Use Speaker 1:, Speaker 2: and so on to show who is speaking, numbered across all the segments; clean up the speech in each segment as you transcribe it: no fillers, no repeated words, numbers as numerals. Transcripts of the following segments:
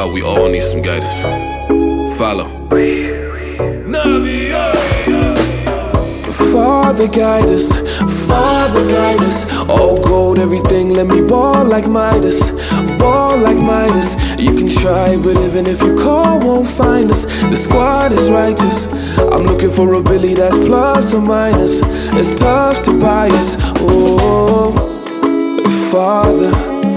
Speaker 1: we all need some guidance. Follow.
Speaker 2: Father guide us, Father guide us. All gold, everything, let me ball like Midas, ball like Midas. You can try, but even if you call, won't find us. The squad is righteous. I'm looking for a Billy that's plus or minus. It's tough to buy us. Oh, Father,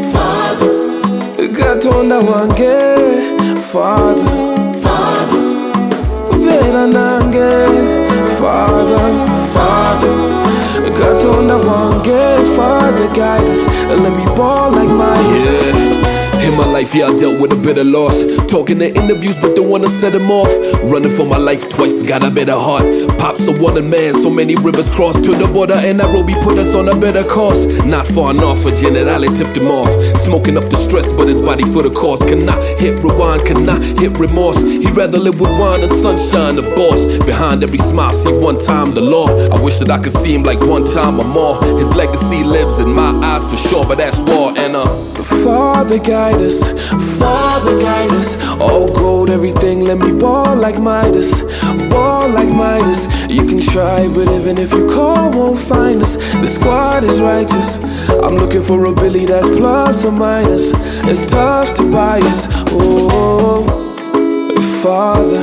Speaker 2: Father, gatonda wange, Father, Father, bera nange, Father, Father, gatonda wange, Father guide us, and let me ball like Midas.
Speaker 1: Yeah. In my life, yeah, I dealt with a bit of loss. Talking to interviews, but don't wanna set them off. Running for my life twice, got a better heart. Pops a wanted man, so many rivers crossed. To the border and Nairobi put us on a better course. Not far enough, a generale tipped him off. Smoking up the stress, but his body for the cause. Cannot hit rewind, cannot hit remorse. He'd rather live with wine and sunshine, the boss. Behind every smile, see one time the law. I wish that I could see him like one time or more. His legacy lives in my eyes for sure, but that's war and
Speaker 2: Father guide us, Father guide us. All gold, everything, let me ball like Midas, ball like Midas. You can try, but even if you call, won't find us. The squad is righteous. I'm looking for a Billy that's plus or minus. It's tough to buy us. Oh, Father,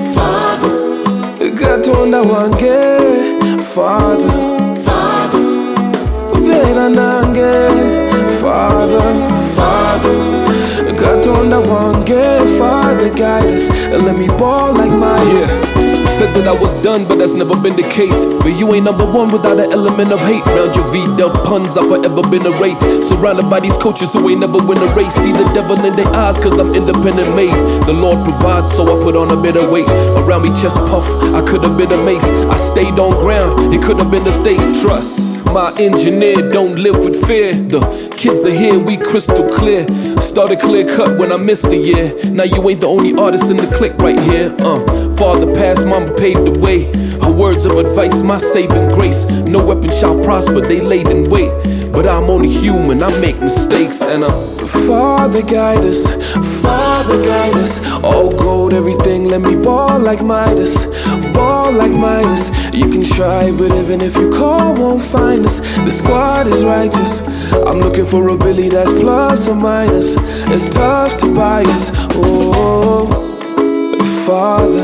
Speaker 2: Father, gatonda wange, Father, Father, bera nange, Father, Father, gatonda wange, Father guide us, and let me ball like Midas.
Speaker 1: Said that I was done, but that's never been the case. But you ain't number one without an element of hate. Round your V-dub puns, I've forever been a wraith. Surrounded by these coaches who ain't never win a race. See the devil in their eyes, cause I'm independent made. The Lord provides, so I put on a bit of weight. Around me chest puff, I could've been a mace. I stayed on ground, it could've been the States. Trust my engineer, don't live with fear. The kids are here, we crystal clear. Started clear cut when I missed a year. Now you ain't the only artist in the clique right here. Father passed, mama paved the way. Her words of advice, my saving grace. No weapon shall prosper, they laid in wait. But I'm only human, I make mistakes and
Speaker 2: Father guide us, Father guide us. All gold, everything, let me ball like Midas, ball like Midas. You can try, but even if you call, won't find us. The squad is righteous. I'm looking for a Billy that's plus or minus. It's tough to buy us. Oh, Father,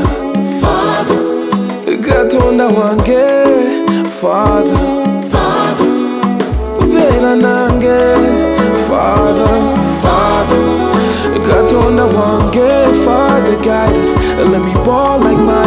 Speaker 2: Father, gatonda wange, Father, Father, bera nange, Father, Father, gatonda wange, Father guide us, and let me ball like my